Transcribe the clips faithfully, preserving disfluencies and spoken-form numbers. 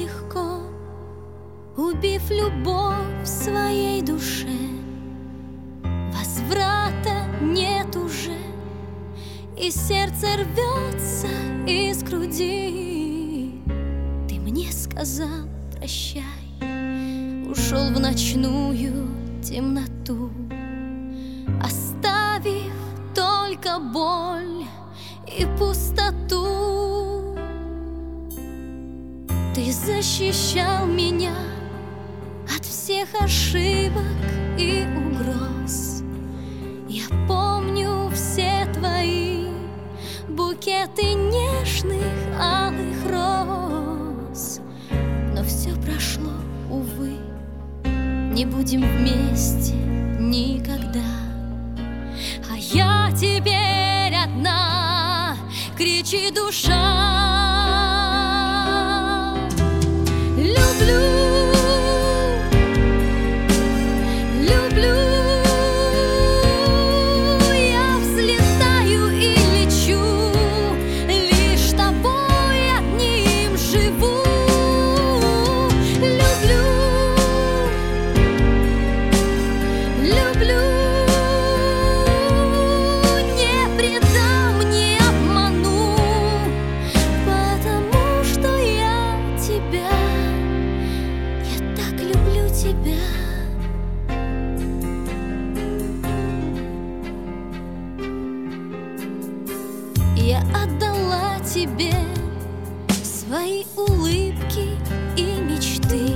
легко, убив любовь в своей душе. Возврата нет уже, и сердце рвется из груди. Ты мне сказал прощай, ушел в ночную темноту, оставив только боль и пустоту. Ты защищал меня от всех ошибок и угроз. Я помню все твои букеты нежных алых роз. Но все прошло, увы, не будем вместе никогда. А я теперь одна, кричи душа. Люблю, люблю, я взлетаю и лечу, лишь тобой одним живу. Люблю, люблю, не предам, не обману, потому что я тебя, я так люблю тебя. Я отдала тебе свои улыбки и мечты.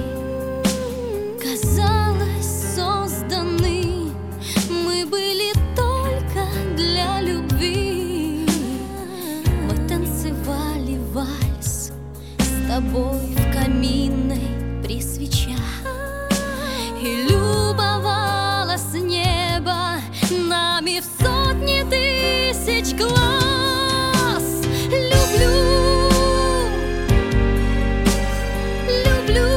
Казалось, созданы мы были только для любви. Мы танцевали вальс с тобой в каминной при свечах и любовалось небо нами в сотни тысяч глаз. Люблю, люблю,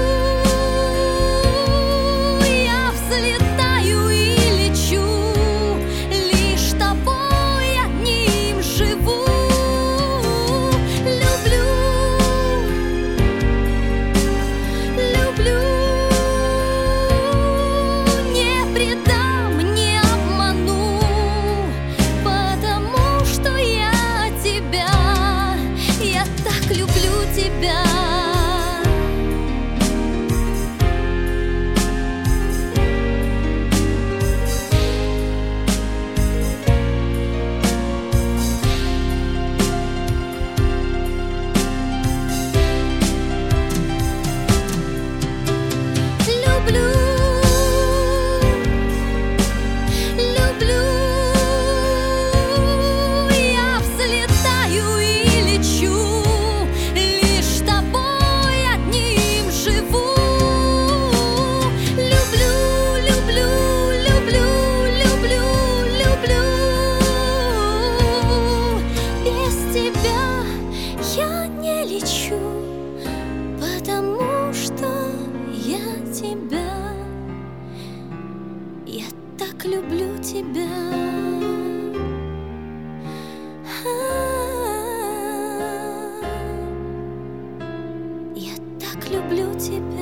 я взлетаю и лечу, лишь тобой одним живу. Люблю, люблю, не предам, не обману, потому что я тебя, я так люблю тебя. Люблю, люблю, я взлетаю и лечу, лишь тобой одним живу. Люблю, люблю, люблю, люблю, люблю, без тебя я не лечу, потому что я тебя, я так люблю тебя. Я так люблю тебя.